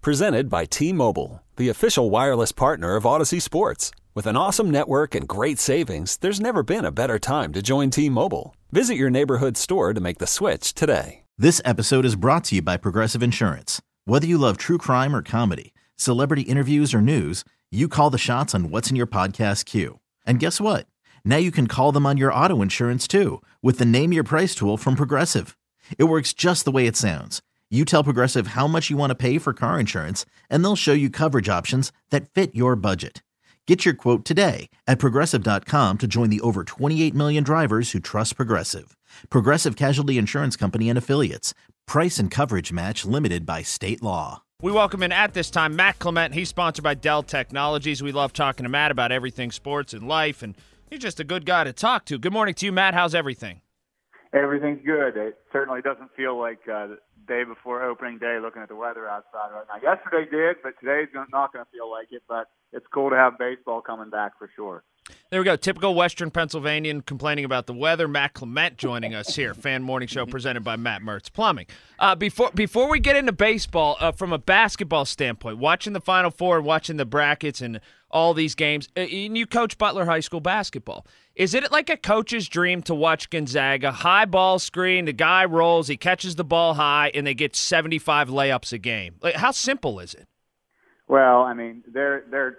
Presented by T-Mobile, the official wireless partner of Odyssey Sports. With an awesome network and great savings, there's never been a better time to join T-Mobile. Visit your neighborhood store to make the switch today. This episode is brought to you by Progressive Insurance. Whether you love true crime or comedy, celebrity interviews or news, you call the shots on what's in your podcast queue. And guess what? Now you can call them on your auto insurance too with the Name Your Price tool from Progressive. It works just the way it sounds. You tell Progressive how much you want to pay for car insurance, and they'll show you coverage options that fit your budget. Get your quote today at Progressive.com to join the over 28 million drivers who trust Progressive. Progressive Casualty Insurance Company and Affiliates. Price and coverage match limited by state law. We welcome in at this time Matt Clement. He's sponsored by Dell Technologies. We love talking to Matt about everything sports and life, and he's just a good guy to talk to. Good morning to you, Matt. How's everything? Everything's good. It certainly doesn't feel like the day before opening day looking at the weather outside right now. Yesterday did, but today's not going to feel like it. But it's cool to have baseball coming back for sure. There we go. Typical Western Pennsylvanian complaining about the weather. Matt Clement joining us here. Fan Morning Show presented by Matt Mertz Plumbing. Before we get into baseball, from a basketball standpoint, watching the Final Four and watching the brackets and all these games, and you coach Butler High School basketball. Is it like a coach's dream to watch Gonzaga? High ball screen, the guy rolls, he catches the ball high, and they get 75 layups a game. Like, how simple is it? Well, I mean, they're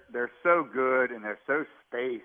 so good and they're so spaced.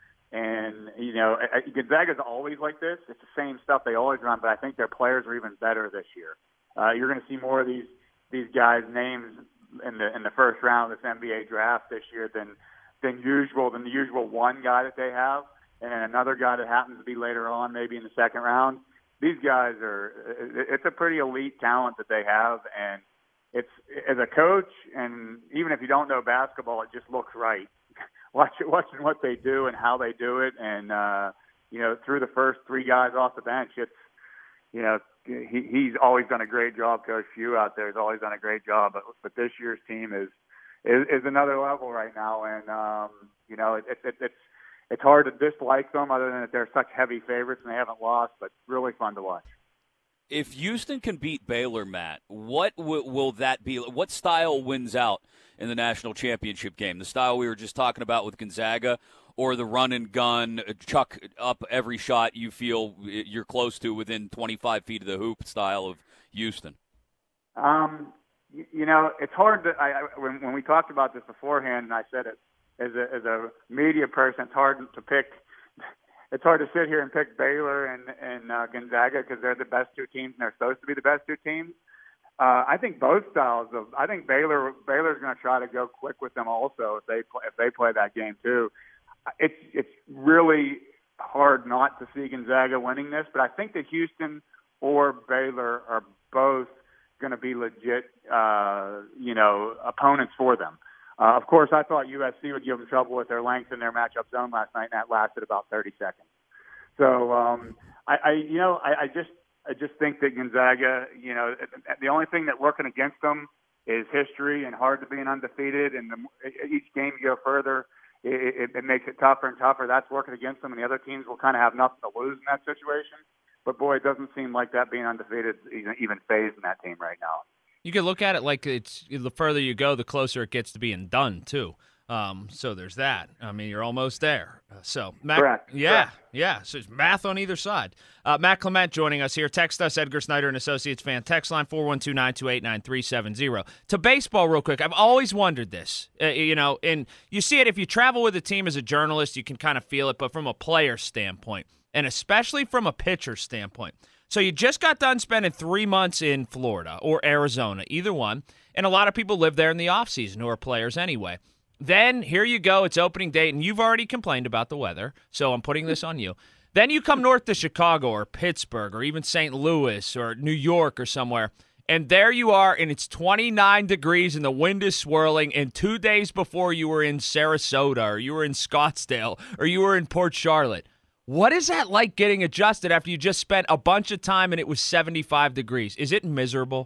And, you know, Gonzaga's always like this. It's the same stuff they always run, but I think their players are even better this year. You're going to see more of these guys' names in the first round of this NBA draft this year than the usual one guy that they have, and then another guy that happens to be later on, maybe in the second round. These guys it's a pretty elite talent that they have, and it's, as a coach, and even if you don't know basketball, it just looks right. Watching what they do and how they do it, and you know, through the first three guys off the bench, it's, you know, he's always done a great job. Coach Few out there has always done a great job, but this year's team is another level right now, and you know, it's hard to dislike them, other than that they're such heavy favorites and they haven't lost, but really fun to watch. If Houston can beat Baylor, Matt, what will that be? What style wins out in the national championship game? The style we were just talking about with Gonzaga, or the run and gun, chuck up every shot you feel you're close to within 25 feet of the hoop style of Houston? You know, it's hard to. When we talked about this beforehand, and I said it as a media person, it's hard to pick. It's hard to sit here and pick Baylor and Gonzaga because they're the best two teams and they're supposed to be the best two teams. I think both styles of. I think Baylor's going to try to go quick with them also if they play that game too. It's really hard not to see Gonzaga winning this, but I think that Houston or Baylor are both going to be legit, opponents for them. Of course, I thought USC would give them trouble with their length in their matchup zone last night, and that lasted about 30 seconds. So I just think that Gonzaga, you know, the only thing that working against them is history and hard to being undefeated. And each game you go further, it makes it tougher and tougher. That's working against them, and the other teams will kind of have nothing to lose in that situation. But, boy, it doesn't seem like that being undefeated even phased in that team right now. You can look at it like it's the further you go, the closer it gets to being done, too. So there's that. I mean, you're almost there. Correct. Yeah. So it's math on either side. Matt Clement joining us here. Text us, Edgar Snyder and Associates fan. Text line 412-928-9370. To baseball real quick. I've always wondered this, and you see it if you travel with a team as a journalist, you can kind of feel it, but from a player standpoint, and especially from a pitcher standpoint. So you just got done spending 3 months in Florida or Arizona, either one, and a lot of people live there in the offseason who are players anyway. Then here you go, it's opening day, and you've already complained about the weather, so I'm putting this on you. Then you come north to Chicago or Pittsburgh or even St. Louis or New York or somewhere, and there you are, and it's 29 degrees and the wind is swirling, and 2 days before you were in Sarasota or you were in Scottsdale or you were in Port Charlotte. What is that like getting adjusted after you just spent a bunch of time and it was 75 degrees? Is it miserable?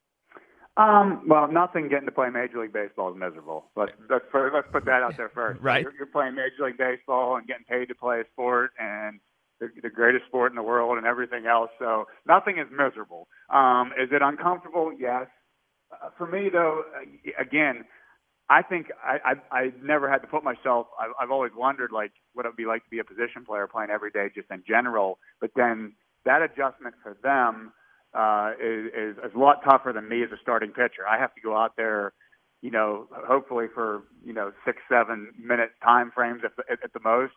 Well, nothing getting to play Major League Baseball is miserable. Let's put that out there first. Right. You're playing Major League Baseball and getting paid to play a sport and the greatest sport in the world and everything else. So nothing is miserable. Is it uncomfortable? Yes. For me, though, again, I think I never had to put myself. I've always wondered like what it would be like to be a position player playing every day, just in general. But then that adjustment for them is a lot tougher than me as a starting pitcher. I have to go out there, hopefully for 6-7 minute time frames at the most,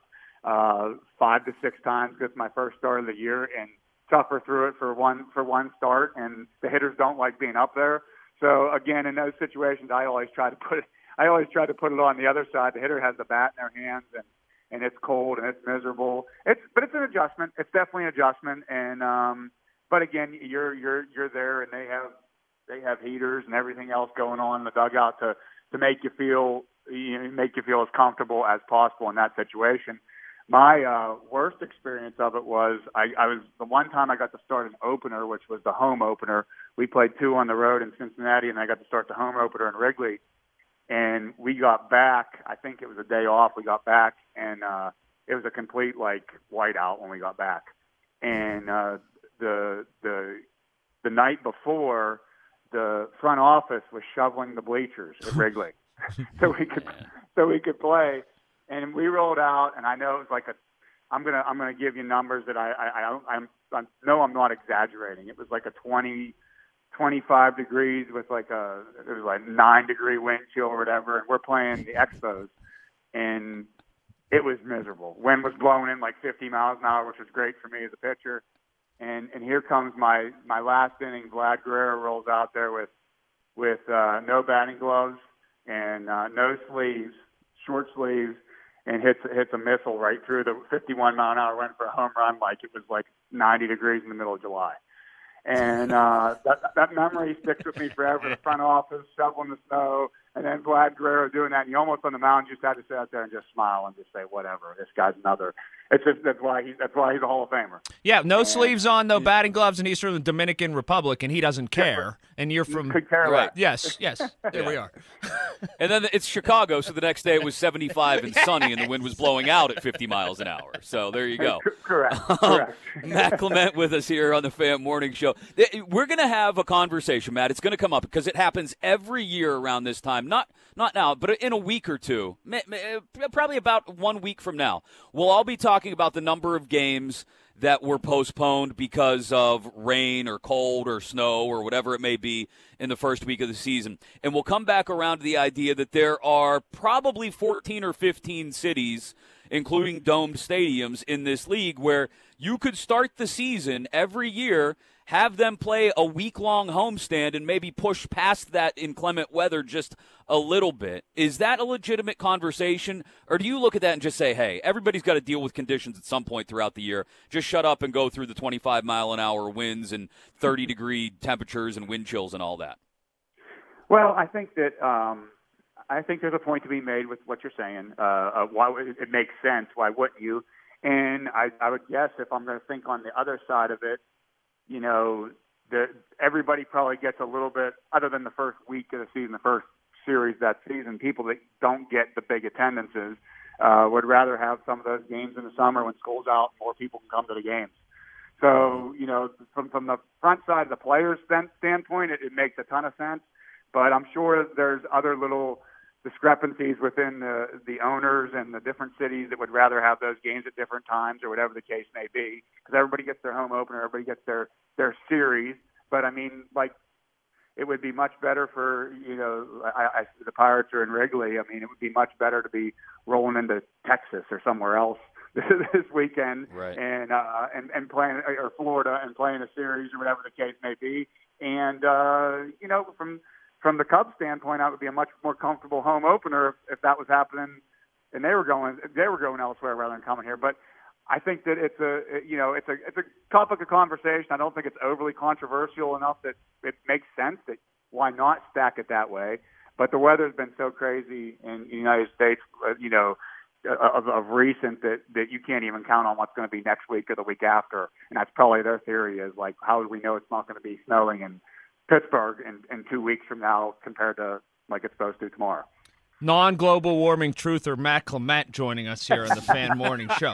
5 to 6 times. It's my first start of the year, and suffer through it for one start. And the hitters don't like being up there. So again, in those situations, I always try to put it on the other side. The hitter has the bat in their hands, and it's cold and it's miserable. But it's an adjustment. It's definitely an adjustment. And but again, you're there, and they have heaters and everything else going on in the dugout to make you feel as comfortable as possible in that situation. My worst experience of it was I was the one time I got to start an opener, which was the home opener. We played 2 on the road in Cincinnati, and I got to start the home opener in Wrigley. And we got back. I think it was a day off. We got back, and it was a complete whiteout when we got back. And the night before, the front office was shoveling the bleachers at Wrigley, so we could play. And we rolled out, and I know it was I'm gonna give you numbers that I know I'm not exaggerating. It was like a 25 degrees with it was like 9-degree wind chill or whatever, and we're playing the Expos, and it was miserable. Wind was blowing in like 50 miles an hour, which was great for me as a pitcher. And here comes my last inning. Vlad Guerrero rolls out there with no batting gloves and no sleeves, short sleeves, and hits a missile right through the 51-mile-an-hour wind for a home run like it was like 90 degrees in the middle of July. And that memory sticks with me forever. The front office shoveling the snow, and then Vlad Guerrero doing that. And you almost on the mound just had to sit out there and just smile and just say, whatever, this guy's another. It's just that's why he's a Hall of Famer. Yeah, no sleeves on, no batting gloves, and he's from the Dominican Republic, and he doesn't care. And you're from could care right. Yes. There we are. And then it's Chicago, so the next day it was 75 and sunny, and the wind was blowing out at 50 miles an hour. So there you go. Correct. Matt Clement with us here on the Fan Morning Show. We're going to have a conversation, Matt. It's going to come up because it happens every year around this time. Not now, but in a week or two, probably about 1 week from now. We'll all be talking about the number of games that were postponed because of rain or cold or snow or whatever it may be in the first week of the season. And we'll come back around to the idea that there are probably 14 or 15 cities, including domed stadiums, in this league where you could start the season every year, have them play a week-long homestand, and maybe push past that inclement weather just a little bit. Is that a legitimate conversation, or do you look at that and just say, hey, everybody's got to deal with conditions at some point throughout the year. Just shut up and go through the 25-mile-an-hour winds and 30-degree temperatures and wind chills and all that? Well, I think that I think there's a point to be made with what you're saying. Why it makes sense. Why wouldn't you? And I would guess if I'm going to think on the other side of it, everybody probably gets a little bit, other than the first week of the season, the first series that season, people that don't get the big attendances would rather have some of those games in the summer when school's out, more people can come to the games. So, from the front side of the players' standpoint, it makes a ton of sense. But I'm sure there's other little discrepancies within the owners and the different cities that would rather have those games at different times or whatever the case may be, because everybody gets their home opener, everybody gets their series. But I mean, it would be much better for the Pirates are in Wrigley. I mean, it would be much better to be rolling into Texas or somewhere else this weekend, right. and playing, or Florida, and playing a series or whatever the case may be. And from the Cubs standpoint, that would be a much more comfortable home opener if that was happening, and they were going elsewhere rather than coming here. But I think that it's a topic of conversation. I don't think it's overly controversial enough that it makes sense. That why not stack it that way? But the weather's been so crazy in the United States, of recent that you can't even count on what's going to be next week or the week after. And that's probably their theory is how do we know it's not going to be snowing in Pittsburgh in 2 weeks from now compared to like it's supposed to tomorrow. Non-global warming truther Matt Clement joining us here on the Fan Morning Show.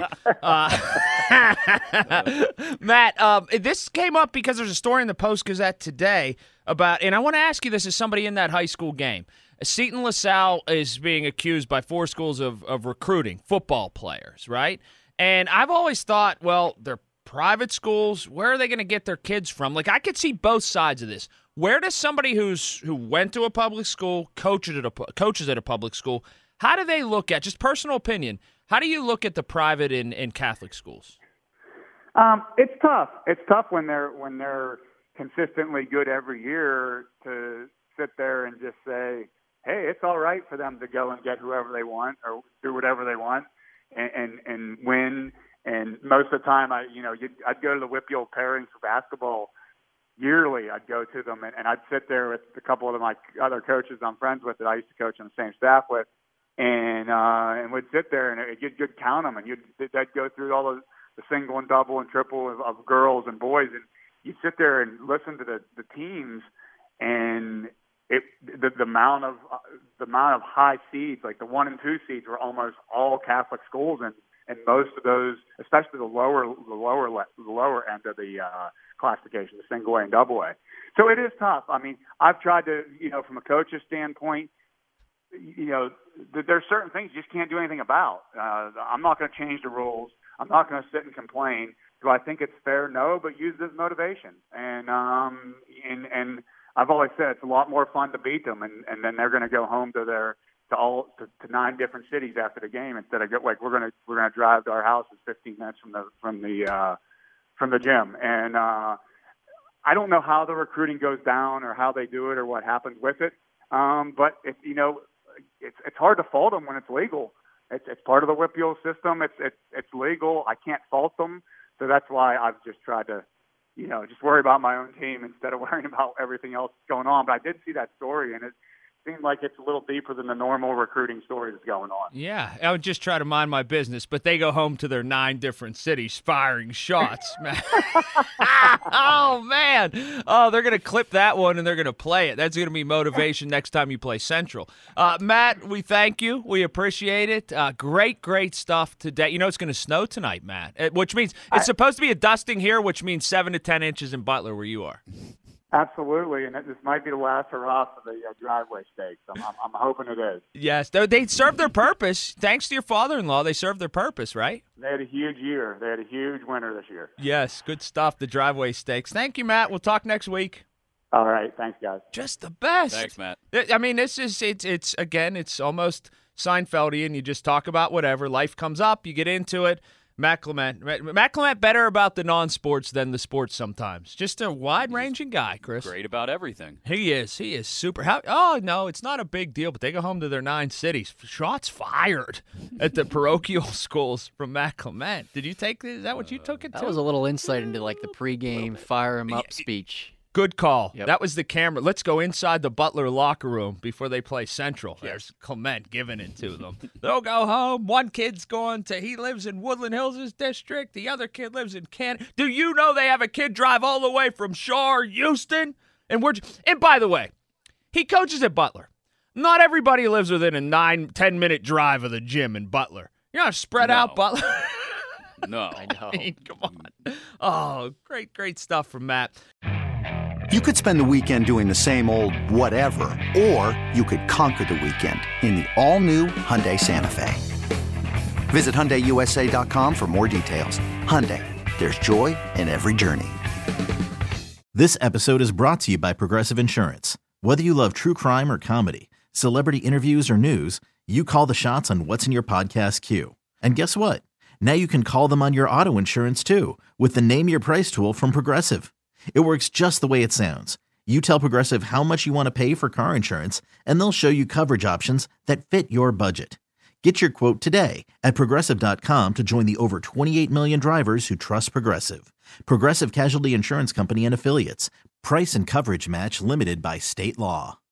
Matt, this came up because there's a story in the Post-Gazette today about, and I want to ask you this as somebody in that high school game. Seton LaSalle is being accused by 4 schools of recruiting football players, right? And I've always thought, well, they're private schools. Where are they going to get their kids from? Like, I could see both sides of this. Where does somebody who went to a public school, coaches at a public school, how do they look at, just personal opinion, how do you look at the private and Catholic schools? It's tough. It's tough when they're consistently good every year to sit there and just say, hey, it's all right for them to go and get whoever they want or do whatever they want and win. And most of the time, I'd go to the WPIAL pairings for basketball yearly. I'd go to them, and I'd sit there with a couple of my other coaches I'm friends with that I used to coach on the same staff with, and would sit there, and you'd count them, and they'd go through all the single and double and triple of girls and boys, and you'd sit there and listen to the teams, and the amount of high seeds, like the 1 and 2 seeds, were almost all Catholic schools, and most of those, especially the lower end of the classification, the single A and double A. So it is tough. I mean, I've tried to, from a coach's standpoint, there's certain things you just can't do anything about. I'm not going to change the rules. I'm not going to sit and complain. Do I think it's fair? No, but use it as motivation. And I've always said it's a lot more fun to beat them, and then they're going to go home to 9 different cities after the game instead of we're gonna drive to our house. It's 15 minutes from the gym. And I don't know how the recruiting goes down or how they do it or what happens with it. But it's hard to fault them when it's legal. It's part of the WPIAL system. It's legal. I can't fault them. So that's why I've just tried to, just worry about my own team instead of worrying about everything else that's going on. But I did see that story, and it seemed like it's a little deeper than the normal recruiting story that's going on. Yeah, I would just try to mind my business, but they go home to their 9 different cities firing shots, man. Oh, man. Oh, they're going to clip that one, and they're going to play it. That's going to be motivation next time you play Central. Matt, we thank you. We appreciate it. Great stuff today. It's going to snow tonight, Matt, which means it's supposed to be a dusting here, which means 7 to 10 inches in Butler where you are. Absolutely, and this might be the last hurrah for the driveway stakes. I'm hoping it is. Yes, they served their purpose. Thanks to your father-in-law, they served their purpose, right? They had a huge year. They had a huge winter this year. Yes, good stuff, the driveway stakes. Thank you, Matt. We'll talk next week. All right, thanks, guys. Just the best. Thanks, Matt. I mean, it's almost Seinfeldian. You just talk about whatever. Life comes up, you get into it. Matt Clement better about the non-sports than the sports sometimes. Just a wide-ranging guy, Chris. Great about everything. He is super. No, it's not a big deal, but they go home to their 9 cities. Shots fired at the parochial schools from Matt Clement. Did you take this? Is that what you took it to? That was a little insight into like the pregame fire him up speech. Good call. Yep. That was the camera. Let's go inside the Butler locker room before they play Central. There's Clement giving it to them. They'll go home. One kid's he lives in Woodland Hills' district. The other kid lives in Canton. Do you know they have a kid drive all the way from Shaw, Houston? And by the way, he coaches at Butler. Not everybody lives within a 9-10 minute drive of the gym in Butler. You're not spread out Butler. No. I know. Come on. Oh, great stuff from Matt. You could spend the weekend doing the same old whatever, or you could conquer the weekend in the all-new Hyundai Santa Fe. Visit HyundaiUSA.com for more details. Hyundai, there's joy in every journey. This episode is brought to you by Progressive Insurance. Whether you love true crime or comedy, celebrity interviews or news, you call the shots on what's in your podcast queue. And guess what? Now you can call them on your auto insurance too with the Name Your Price tool from Progressive. It works just the way it sounds. You tell Progressive how much you want to pay for car insurance, and they'll show you coverage options that fit your budget. Get your quote today at Progressive.com to join the over 28 million drivers who trust Progressive. Progressive Casualty Insurance Company and Affiliates. Price and coverage match limited by state law.